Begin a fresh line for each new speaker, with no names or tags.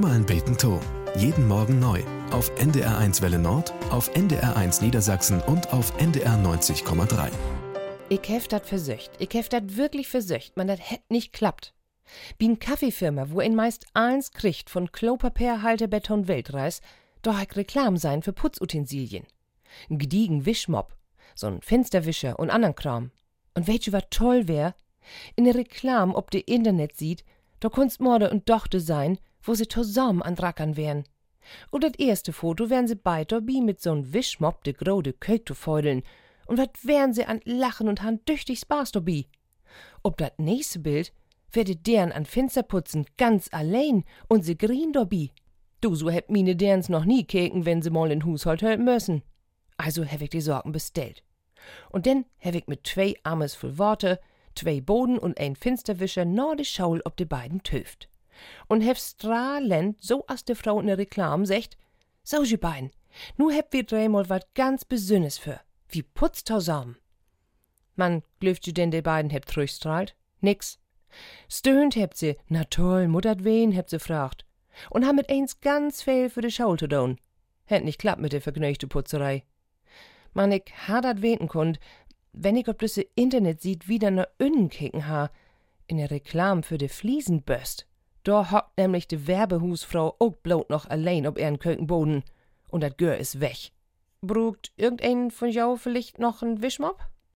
Emmer'n beten to. Jeden Morgen neu. Auf NDR1 Welle Nord, auf NDR1 Niedersachsen und auf NDR 90,3.
Ich hef dat versöcht. Ich hef dat wirklich versöcht. Man, dat hätt nicht klappt. Bin Kaffeefirma, wo ein meist eins kriegt von Klopapier, Haltebeton, Weltreis, doch ich Reklam sein für Putzutensilien. Ein gediegen Wischmopp, so'n Fensterwischer und andern Kram. Und weißt du, was toll wär? In der Reklam, ob de Internet sieht, da kunst Morde und Dochte sein, wo sie zusammen an Rackern wären. Und das erste Foto wären sie beid dabei mit so'n Wischmopp de grode Kök zu feudeln. Und wat wären sie an Lachen und han düchtig Spaß dabei. Ob dat nächste Bild werde deren an Fensterputzen ganz allein und sie grien dabei. Du, so hätt mine derens noch nie keken, wenn sie mal in Haushalt helfen müssen. Also hab ich die Sorgen bestellt. Und dann hab ich mit 2 Armes voll Worte, 2 Boden und ein Fensterwischer nur de Schaul ob de beiden töft. Und hab strahlend, so as de Frau in der Reklam secht, so je beiden, nu hab wir dreimal wat ganz Besünnes für, wie putzt zusammen. Man, glöft ju denn de beiden hebt tröstrahlt? Nix. Stöhnt hebt sie, na toll, muttert wen, hebt sie fragt. Und haben mit eins ganz viel für de Schaul zu tun. Hätt nicht klappt mit der vergnügte Putzerei. Man, ich ha dat weten kund, wenn ich ob das Internet sieht, wieder ne Innen kicken ha, in der Reklam für de Fliesenböst. Da hockt nämlich de Werbehusfrau auch bloß noch allein ob ihren Kökenboden. Und dat Gör is weg. Brugt irgendein von jou vielleicht noch n Wischmopp?